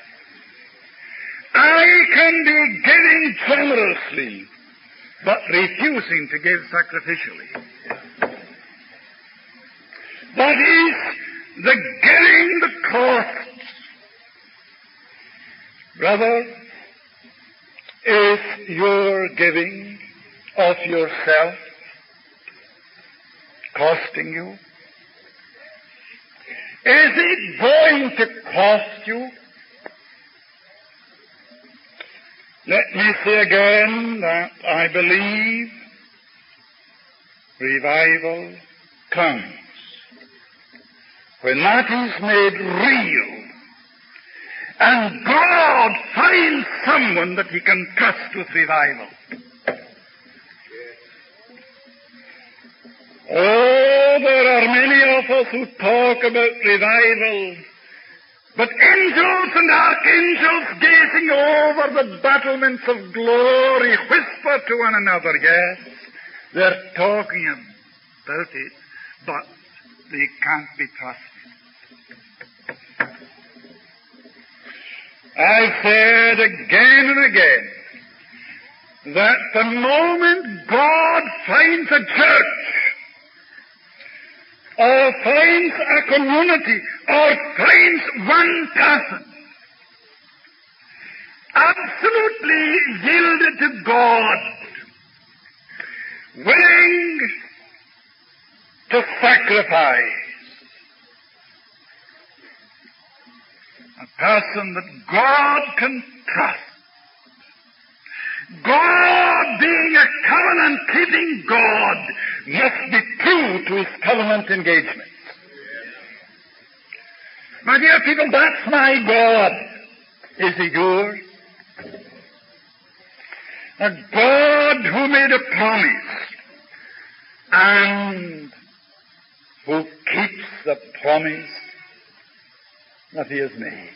I can be giving generously, but refusing to give sacrificially. That is the giving the costs. Brother, is your giving of yourself costing you? Is it going to cost you? Let me say again that I believe revival comes when that is made real and God finds someone that he can trust with revival. Oh, there are many of us who talk about revival, but angels and archangels gazing over the battlements of glory whisper to one another, yes, they're talking about it, but they can't be trusted. I've said again and again that the moment God finds a church, or finds a community, or finds one person absolutely yielded to God, willing to sacrifice, a person that God can trust, God being a covenant-keeping God must be true to his covenant engagements. My dear people, that's my God. Is he yours? A God who made a promise and who keeps the promise that he has made.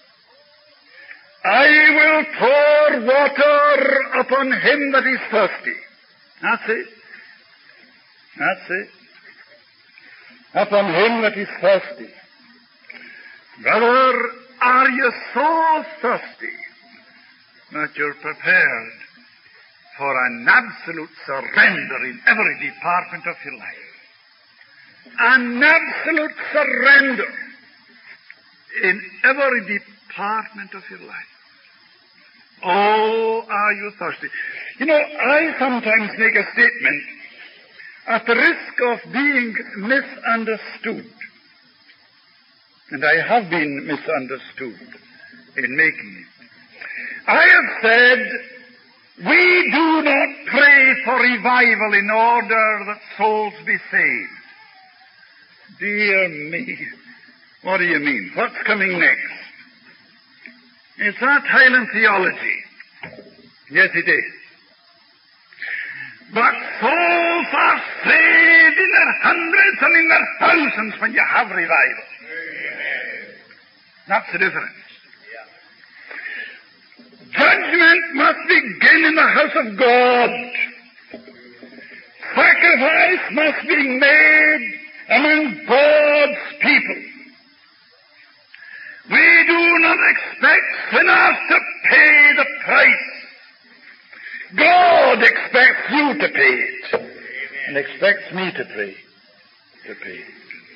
I will pour water upon him that is thirsty. That's it. That's it. Upon him that is thirsty. Brother, are you so thirsty that you're prepared for an absolute surrender in every department of your life? An absolute surrender in every department of your life. Oh, are you thirsty? You know, I sometimes make a statement at the risk of being misunderstood. And I have been misunderstood in making it. I have said, we do not pray for revival in order that souls be saved. Dear me, what do you mean? What's coming next? It's not Highland theology. Yes, it is. But souls are saved in their hundreds and in their thousands when you have revival. That's the difference. Judgment must begin in the house of God. Sacrifice must be made among God's people. We do not expect sinners to pay the price. God expects you to pay it. And expects me to pay, to pay it.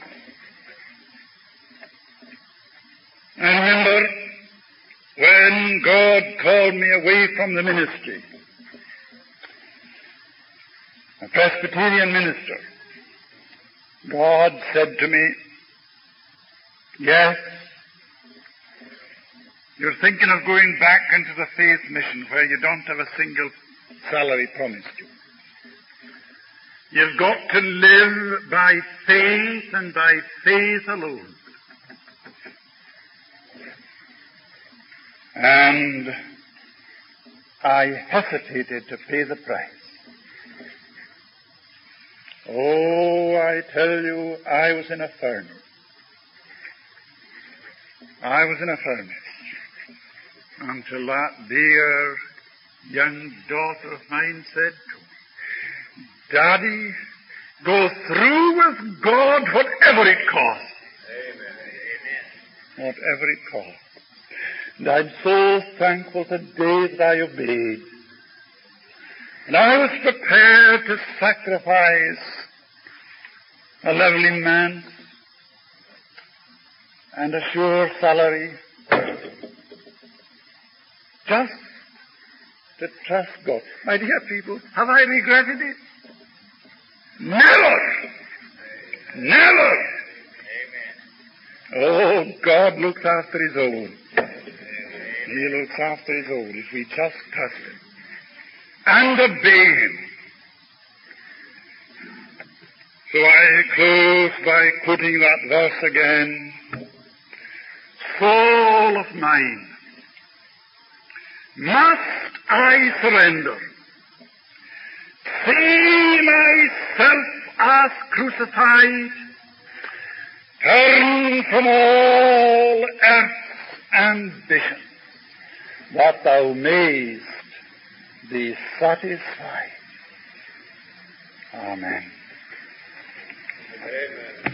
I remember when God called me away from the ministry, a Presbyterian minister, God said to me, yes, you're thinking of going back into the faith mission where you don't have a single salary promised you. You've got to live by faith and by faith alone. And I hesitated to pay the price. Oh, I tell you, I was in a furnace. I was in a furnace until that dear young daughter of mine said to me, Daddy, go through with God whatever it costs. Amen. Whatever it costs. And I'm so thankful today that I obeyed. And I was prepared to sacrifice a lovely man and a sure salary just to trust God. My dear people, have I regretted it? Never! Never! Amen. Oh, God looks after his own. He looks after his own if we just trust him and obey him. So I close by quoting that verse again. Soul of mine, must I surrender? See myself as crucified, turn from all earth's ambition, that thou mayst be satisfied. Amen. Amen.